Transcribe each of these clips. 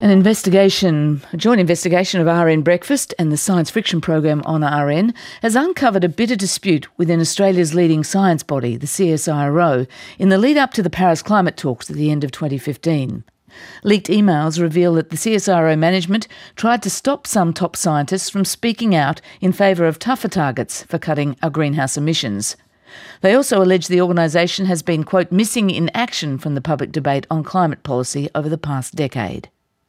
A joint investigation of RN Breakfast and the science fiction program on RN has uncovered a bitter dispute within Australia's leading science body, the CSIRO, in the lead up to the Paris climate talks at the end of 2015. Leaked emails reveal that the CSIRO management tried to stop some top scientists from speaking out in favour of tougher targets for cutting our greenhouse emissions. They also allege the organisation has been, quote, missing in action from the public debate on climate policy over the past decade.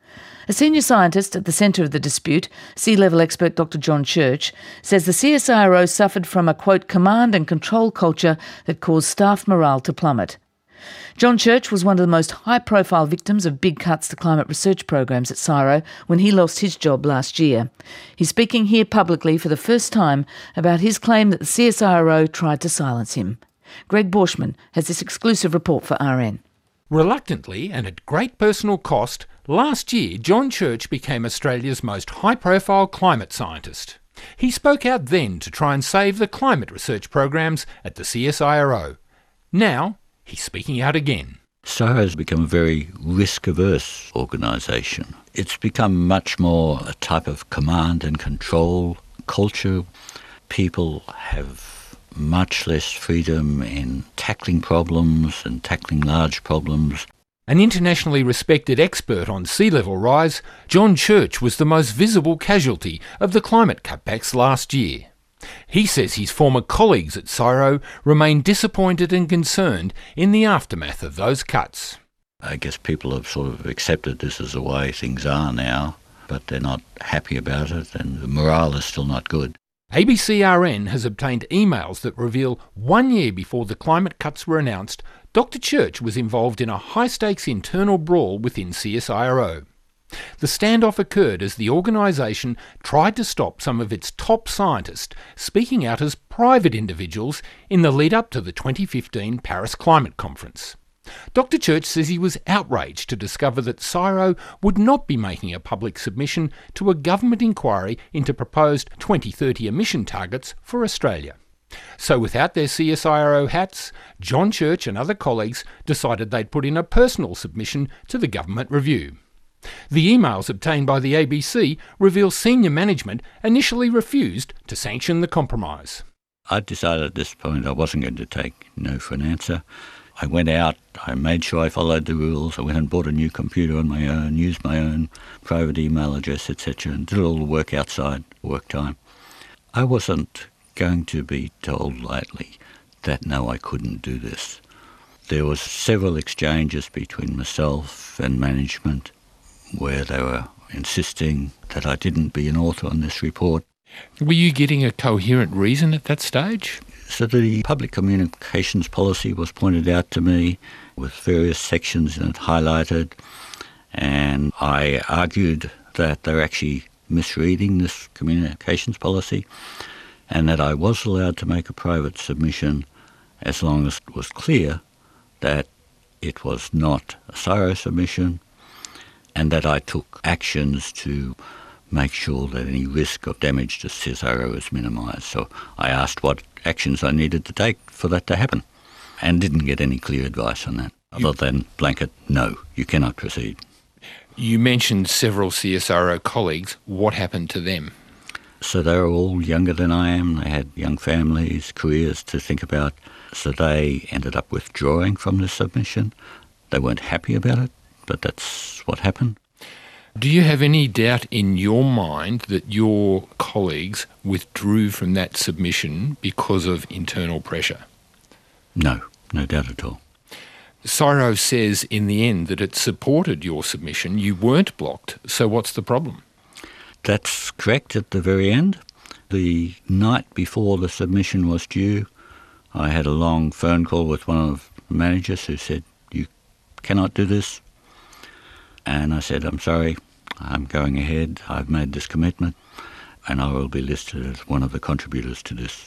A senior scientist at the centre of the dispute, sea level expert Dr John Church, says the CSIRO suffered from a, quote, command and control culture that caused staff morale to plummet. John Church was one of the most high-profile victims of big cuts to climate research programs at CSIRO when he lost his job last year. He's speaking here publicly for the first time about his claim that the CSIRO tried to silence him. Greg Borschmann has this exclusive report for RN. Reluctantly and at great personal cost, last year John Church became Australia's most high-profile climate scientist. He spoke out then to try and save the climate research programs at the CSIRO. Now, he's speaking out again. CSIRO has become a very risk-averse organisation. It's become much more a type of command and control culture. People have much less freedom in tackling problems and tackling large problems. An internationally respected expert on sea level rise, John Church was the most visible casualty of the climate cutbacks last year. He says his former colleagues at CSIRO remain disappointed and concerned in the aftermath of those cuts. I guess people have sort of accepted this as the way things are now, but they're not happy about it and the morale is still not good. ABCRN has obtained emails that reveal 1 year before the climate cuts were announced, Dr Church was involved in a high-stakes internal brawl within CSIRO. The standoff occurred as the organisation tried to stop some of its top scientists speaking out as private individuals in the lead-up to the 2015 Paris Climate Conference. Dr Church says he was outraged to discover that CSIRO would not be making a public submission to a government inquiry into proposed 2030 emission targets for Australia. So without their CSIRO hats, John Church and other colleagues decided they'd put in a personal submission to the government review. The emails obtained by the ABC reveal senior management initially refused to sanction the compromise. I decided at this point I wasn't going to take no for an answer. I went out, I made sure I followed the rules, I went and bought a new computer on my own, used my own private email address, etc., and did all the work outside work time. I wasn't going to be told lightly that no, I couldn't do this. There was several exchanges between myself and management where they were insisting that I didn't be an author on this report. Were you getting a coherent reason at that stage? So the public communications policy was pointed out to me with various sections in it highlighted, and I argued that they're actually misreading this communications policy and that I was allowed to make a private submission as long as it was clear that it was not a CSIRO submission and that I took actions to make sure that any risk of damage to CSIRO is minimised. So I asked what actions I needed to take for that to happen and didn't get any clear advice on that, other than blanket, no, you cannot proceed. You mentioned several CSIRO colleagues. What happened to them? So they were all younger than I am. They had young families, careers to think about. So they ended up withdrawing from the submission. They weren't happy about it, but that's what happened. Do you have any doubt in your mind that your colleagues withdrew from that submission because of internal pressure? No, no doubt at all. CSIRO says in the end that it supported your submission. You weren't blocked, so what's the problem? That's correct at the very end. The night before the submission was due, I had a long phone call with one of the managers who said, you cannot do this. And I said, I'm sorry, I'm going ahead, I've made this commitment, and I will be listed as one of the contributors to this.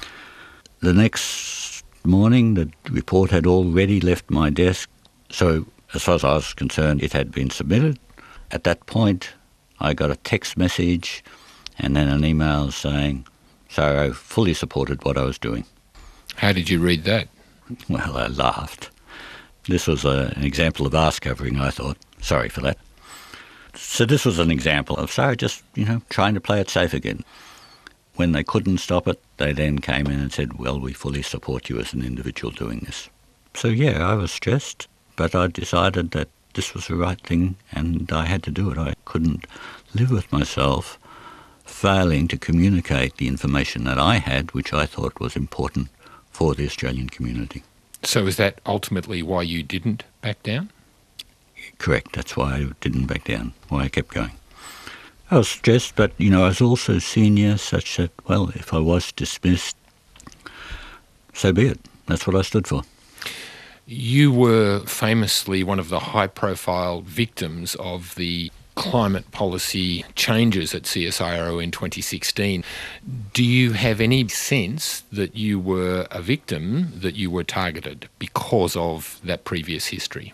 The next morning, the report had already left my desk, so as far as I was concerned, it had been submitted. At that point, I got a text message and then an email saying, CSIRO fully supported what I was doing. How did you read that? Well, I laughed. This was an example of arse covering, I thought. Sorry for that. So this was an example of SARA just, trying to play it safe again. When they couldn't stop it, they then came in and said, well, we fully support you as an individual doing this. So yeah, I was stressed, but I decided that this was the right thing and I had to do it. I couldn't live with myself failing to communicate the information that I had, which I thought was important for the Australian community. So is that ultimately why you didn't back down? Correct. That's why I didn't back down, why I kept going. I was stressed, but, I was also senior, such that, well, if I was dismissed, so be it. That's what I stood for. You were famously one of the high-profile victims of the climate policy changes at CSIRO in 2016. Do you have any sense that you were a victim, that you were targeted because of that previous history?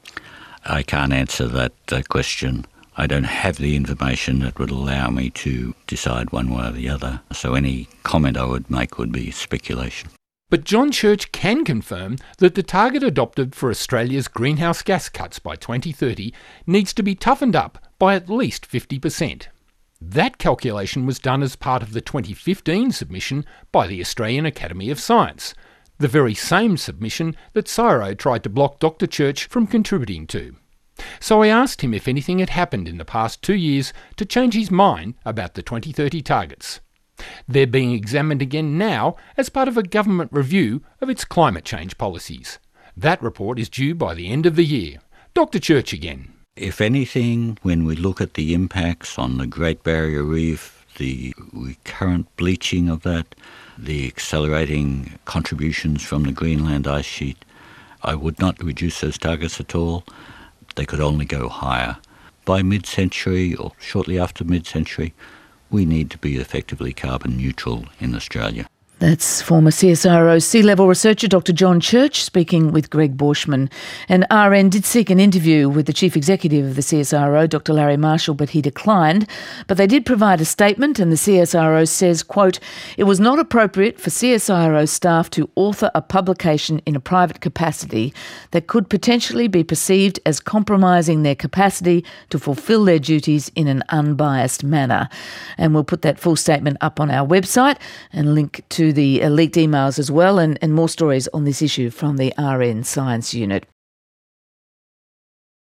I can't answer that question. I don't have the information that would allow me to decide one way or the other. So any comment I would make would be speculation. But John Church can confirm that the target adopted for Australia's greenhouse gas cuts by 2030 needs to be toughened up by at least 50%. That calculation was done as part of the 2015 submission by the Australian Academy of Science, the very same submission that CSIRO tried to block Dr. Church from contributing to. So I asked him if anything had happened in the past 2 years to change his mind about the 2030 targets. They're being examined again now as part of a government review of its climate change policies. That report is due by the end of the year. Dr. Church again. If anything, when we look at the impacts on the Great Barrier Reef, the recurrent bleaching of that, the accelerating contributions from the Greenland ice sheet, I would not reduce those targets at all. They could only go higher. By mid-century or shortly after mid-century, we need to be effectively carbon neutral in Australia. That's former CSIRO sea level researcher Dr. John Church speaking with Greg Borschmann. And RN did seek an interview with the Chief Executive of the CSIRO, Dr. Larry Marshall, but he declined. But they did provide a statement, and the CSIRO says, quote, "It was not appropriate for CSIRO staff to author a publication in a private capacity that could potentially be perceived as compromising their capacity to fulfil their duties in an unbiased manner." And we'll put that full statement up on our website and link to the leaked emails as well, and more stories on this issue from the RN Science Unit.